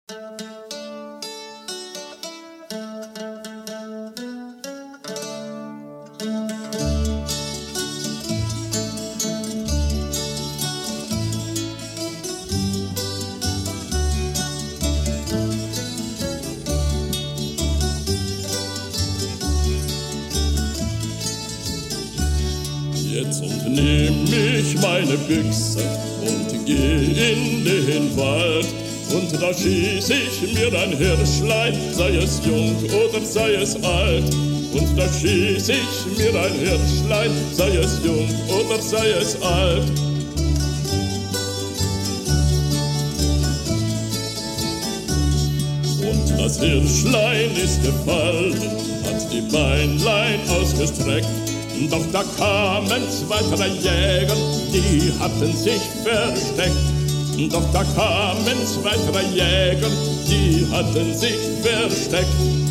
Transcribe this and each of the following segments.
Jetzt nehm ich meine Büchse und geh in den Wald. Und da schieß ich mir ein Hirschlein, sei es jung oder sei es alt. Und da schieß ich mir ein Hirschlein, sei es jung oder sei es alt. Und das Hirschlein ist gefallen, hat die Beinlein ausgestreckt. Doch da kamen zwei, drei Jäger, die hatten sich versteckt. Doch da kamen zwei, drei Jäger, die hatten sich versteckt.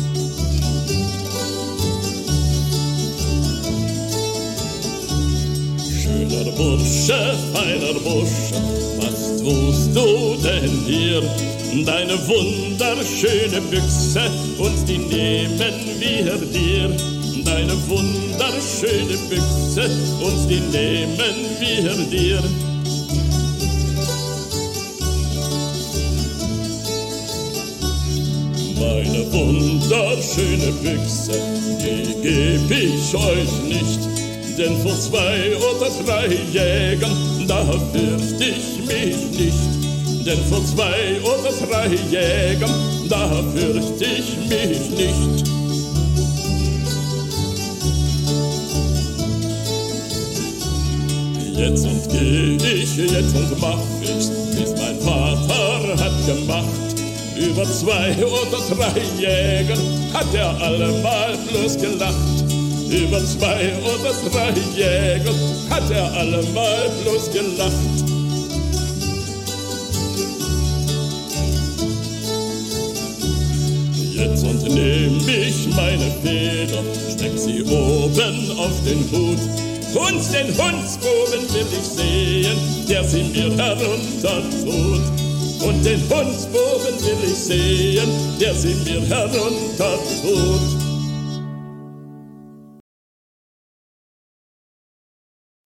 Schöner Bursche, feiner Bursche, was tust du denn hier? Deine wunderschöne Büchse, und die nehmen wir dir. Deine wunderschöne Büchse, und die nehmen wir dir. Meine wunderschöne Büchse, die geb ich euch nicht, denn vor zwei oder drei Jägern, da fürcht ich mich nicht. Denn vor zwei oder drei Jägern, da fürcht ich mich nicht. Jetzt und geh ich, jetzt und mach ich's, wie's mein Vater hat gemacht. Über zwei oder drei Jäger hat er allemal bloß gelacht. Über zwei oder drei Jäger hat er allemal bloß gelacht. Jetzt und nehm ich meine Feder, steck sie oben auf den Hut. Und den Hundsbuben will ich sehen, der sie mir herunter tut. Und den Hundsbuben will ich sehen, der sie mir herunter tut.